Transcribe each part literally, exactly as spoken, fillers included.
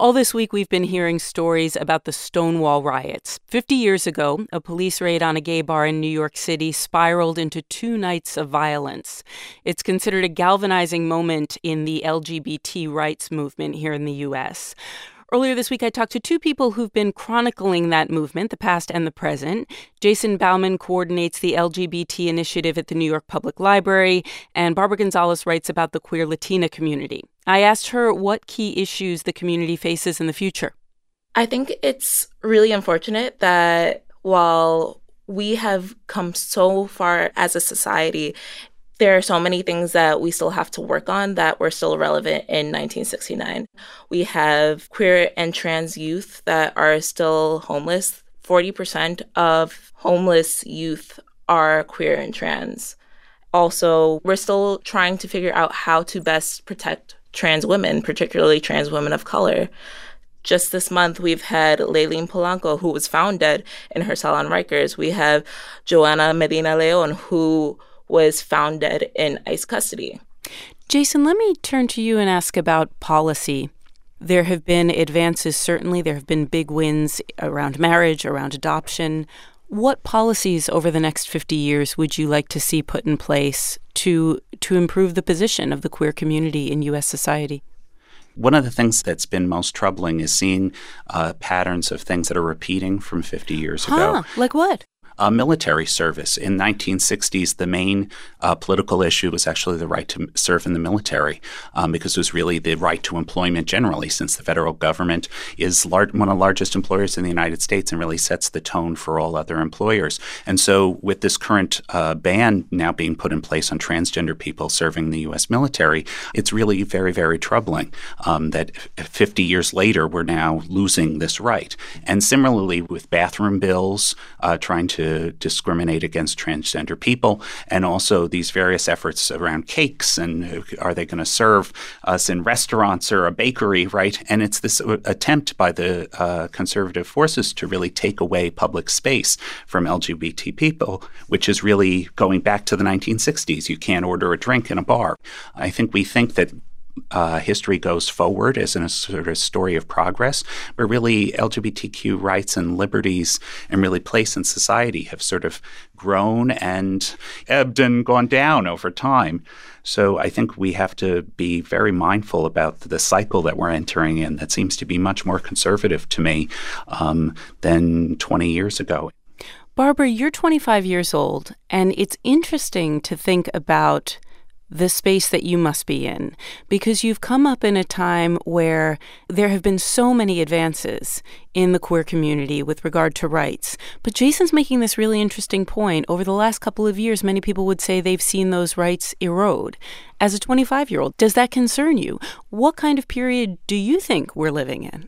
All this week, we've been hearing stories about the Stonewall riots. Fifty years ago, a police raid on a gay bar in New York City spiraled into two nights of violence. It's considered a galvanizing moment in the L G B T rights movement here in the U S. Earlier this week, I talked to two people who've been chronicling that movement, the past and the present. Jason Bauman coordinates the L G B T initiative at the New York Public Library, and Barbara Gonzalez writes about the queer Latina community. I asked her what key issues the community faces in the future. I think it's really unfortunate that while we have come so far as a society, there are so many things that we still have to work on that were still relevant in nineteen sixty-nine. We have queer and trans youth that are still homeless. forty percent of homeless youth are queer and trans. Also, we're still trying to figure out how to best protect trans women, particularly trans women of color. Just this month, we've had Layleen Polanco, who was found dead in her cell on Rikers. We have Joana Medina Leon, who was found dead in ICE custody. Jason, let me turn to you and ask about policy. There have been advances, certainly. There have been big wins around marriage, around adoption. What policies over the next fifty years would you like to see put in place to to improve the position of the queer community in U S society? One of the things that's been most troubling is seeing uh, patterns of things that are repeating from fifty years huh, ago. Like what? Uh, military service. In nineteen sixties, the main uh, political issue was actually the right to serve in the military um, because it was really the right to employment generally, since the federal government is lar- one of the largest employers in the United States and really sets the tone for all other employers. And so with this current uh, ban now being put in place on transgender people serving the U S military, it's really very, very troubling um, that fifty years later, we're now losing this right. And similarly with bathroom bills, uh, trying to discriminate against transgender people, and also these various efforts around cakes and are they going to serve us in restaurants or a bakery, right? And it's this attempt by the uh, conservative forces to really take away public space from L G B T people, which is really going back to the nineteen sixties. You can't order a drink in a bar. I think we think that Uh, history goes forward as in a sort of story of progress, but really L G B T Q rights and liberties and really place in society have sort of grown and ebbed and gone down over time. So I think we have to be very mindful about the cycle that we're entering in that seems to be much more conservative to me um, than twenty years ago. Barbara, you're twenty-five years old, and it's interesting to think about the space that you must be in, because you've come up in a time where there have been so many advances in the queer community with regard to rights. But Jason's making this really interesting point. Over the last couple of years, many people would say they've seen those rights erode. As a twenty-five-year-old, does that concern you? What kind of period do you think we're living in?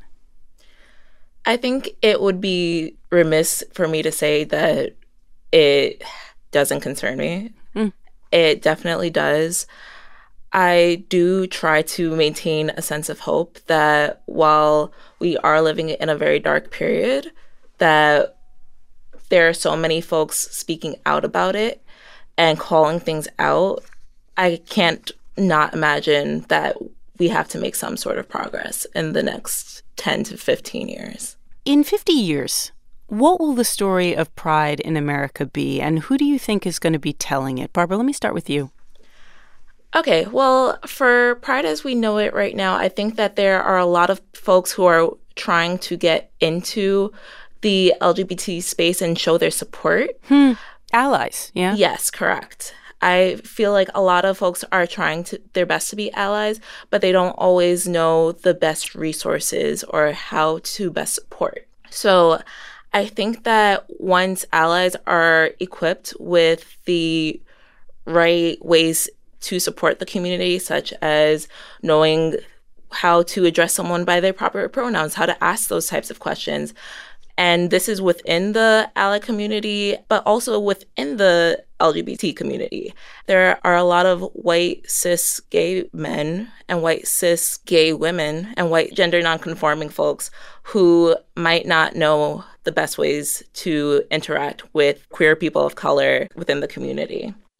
I think it would be remiss for me to say that it doesn't concern me. Mm. It definitely does. I do try to maintain a sense of hope that while we are living in a very dark period, that there are so many folks speaking out about it and calling things out. I can't not imagine that we have to make some sort of progress in the next ten to fifteen years. In fifty years, what will the story of Pride in America be, and who do you think is going to be telling it? Barbara, let me start with you. Okay, well, for Pride as we know it right now, I think that there are a lot of folks who are trying to get into the L G B T space and show their support. Hmm. Allies, yeah? Yes, correct. I feel like a lot of folks are trying to their best to be allies, but they don't always know the best resources or how to best support. So I think that once allies are equipped with the right ways to support the community, such as knowing how to address someone by their proper pronouns, how to ask those types of questions. And this is within the ally community, but also within the L G B T community. There are a lot of white cis gay men and white cis gay women and white gender nonconforming folks who might not know the best ways to interact with queer people of color within the community.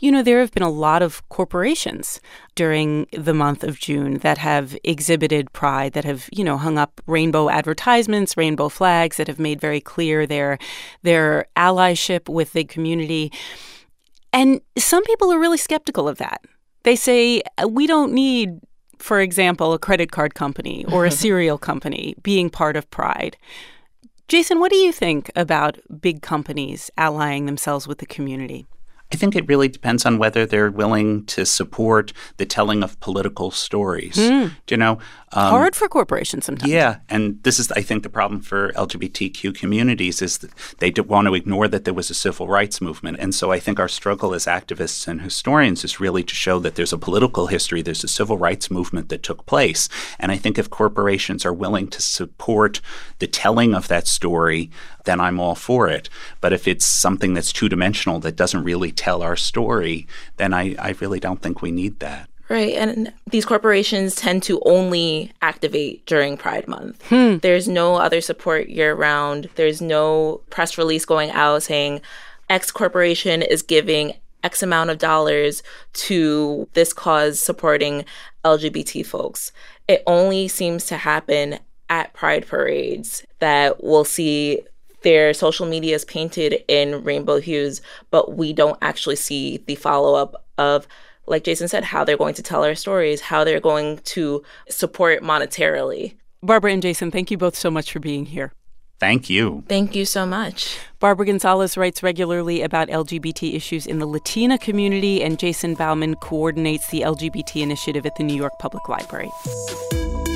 You know, there have been a lot of corporations during the month of June that have exhibited pride, that have, you know, hung up rainbow advertisements, rainbow flags, that have made very clear their their allyship with the community. And some people are really skeptical of that. They say, we don't need, for example, a credit card company or a cereal company being part of Pride. Jason, what do you think about big companies allying themselves with the community? I think it really depends on whether they're willing to support the telling of political stories. Mm. Do you know? Um, Hard for corporations sometimes. Yeah, and this is, I think, the problem for L G B T Q communities is that they want to ignore that there was a civil rights movement. And so I think our struggle as activists and historians is really to show that there's a political history, there's a civil rights movement that took place. And I think if corporations are willing to support the telling of that story, then I'm all for it. But if it's something that's two-dimensional that doesn't really tell our story, then I, I really don't think we need that. Right. And these corporations tend to only activate during Pride Month. Hmm. There's no other support year round. There's no press release going out saying X corporation is giving X amount of dollars to this cause supporting L G B T folks. It only seems to happen at Pride parades that we'll see their social media is painted in rainbow hues, but we don't actually see the follow-up of, like Jason said, how they're going to tell our stories, how they're going to support monetarily. Barbara and Jason, thank you both so much for being here. Thank you. Thank you so much. Barbara Gonzalez writes regularly about L G B T issues in the Latina community, and Jason Bauman coordinates the L G B T initiative at the New York Public Library.